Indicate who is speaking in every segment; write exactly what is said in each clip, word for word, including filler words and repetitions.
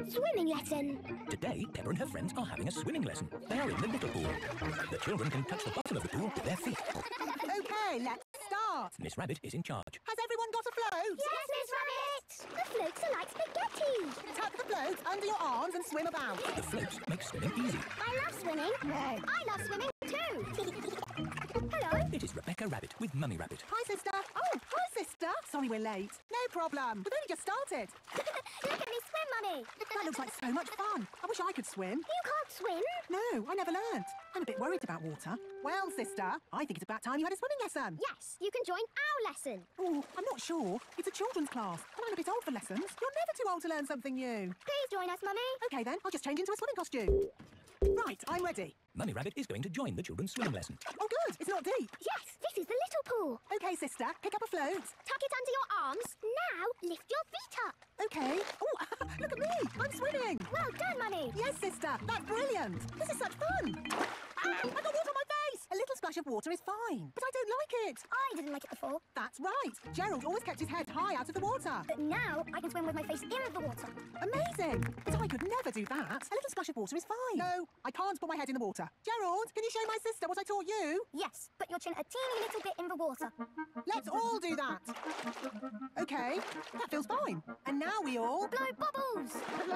Speaker 1: Swimming lesson.
Speaker 2: Today, Peppa and her friends are having a swimming lesson. They are in the little pool. The children can touch the bottom of the pool with their feet.
Speaker 3: OK, let's start.
Speaker 2: Miss Rabbit is in charge.
Speaker 3: Has everyone got a float?
Speaker 1: Yes, Miss Rabbit. The floats are like spaghetti.
Speaker 3: Tuck the float under your arms and swim about.
Speaker 2: The floats make swimming easy.
Speaker 1: I love swimming.
Speaker 3: No.
Speaker 1: I love swimming too. Hello.
Speaker 2: It is Rebecca Rabbit with Mummy Rabbit.
Speaker 3: Hi, sister. Oh, hi, sister. Sorry we're late. No problem. We've only just started.
Speaker 1: Look at me swim, Mummy.
Speaker 3: That looks like so much fun. I wish I could swim.
Speaker 1: You can't swim.
Speaker 3: No, I never learnt. I'm a bit worried about water. Well, sister, I think it's about time you had a swimming lesson.
Speaker 1: Yes, you can join our lesson.
Speaker 3: Oh, I'm not sure. It's a children's class, and I'm a bit old for lessons. You're never too old to learn something new.
Speaker 1: Please join us, Mummy.
Speaker 3: OK, then. I'll just change into a swimming costume. Right, I'm ready.
Speaker 2: Mummy Rabbit is going to join the children's swimming lesson.
Speaker 3: Oh, good. It's not deep.
Speaker 1: Yes, this is the little pool.
Speaker 3: OK, sister, pick up a float.
Speaker 1: Tuck it under your arms. Now lift your feet up.
Speaker 3: OK. Oh, look at me. I'm swimming.
Speaker 1: Well done, Mummy.
Speaker 3: Yes, sister. That's brilliant. This is such fun. Ah, I've got water on my face. A little splash of water is fine, but I don't like it.
Speaker 1: I didn't like it before,
Speaker 3: That's right. Gerald always kept his head high out of the water.
Speaker 1: but now I can swim with my face in the water.
Speaker 3: Amazing. But I could never do that. A little splash of water is fine. No, I can't put my head in the water. Gerald, can you show my sister what I taught you?
Speaker 1: Yes, put your chin a teeny little bit in the water.
Speaker 3: Let's all do that. OK, that feels fine. And now we all...
Speaker 1: Blow bubbles.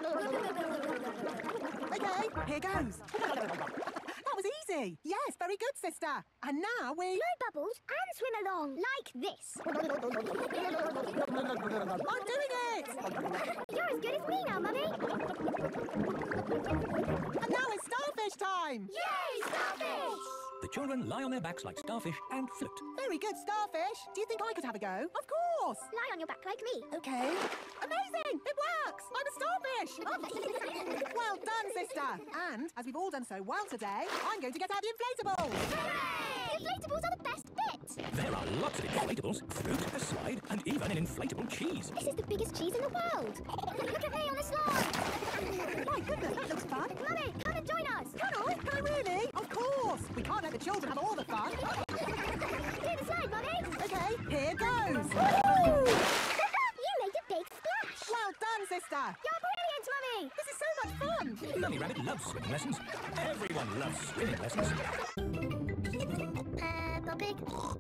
Speaker 3: OK, here goes. That was easy. Yes, very good, sister. And now we...
Speaker 1: Blow bubbles and swim along like this.
Speaker 3: I'm doing it!
Speaker 1: You're as good as me now, Mummy.
Speaker 3: And now it's starfish time!
Speaker 1: Yay, starfish!
Speaker 2: The children lie on their backs like starfish and float.
Speaker 3: Very good, starfish. Do you think I could have a go? Of course.
Speaker 1: Lie on your back like me.
Speaker 3: OK. Amazing! It works! I'm a starfish! Well done, sister. And, as we've all done so well today, I'm going to get out the inflatables.
Speaker 1: Hooray! Inflatables are the best bit.
Speaker 2: There are lots of inflatables, fruit, a slide, and even an inflatable cheese.
Speaker 1: This is the biggest cheese in the world. Look at me on the slide.
Speaker 3: My goodness, that looks fun.
Speaker 1: Mummy, come and join us.
Speaker 3: Can I? Can I really? Of course. We can't let the children have all the fun.
Speaker 1: Do the slide, Mummy.
Speaker 3: OK, here goes.
Speaker 1: You made a big splash.
Speaker 3: Well done, sister.
Speaker 1: You're brilliant, Mummy.
Speaker 3: This is so much fun.
Speaker 2: Mummy Rabbit loves swimming lessons. Everyone loves swimming lessons.
Speaker 1: Peppa Pig.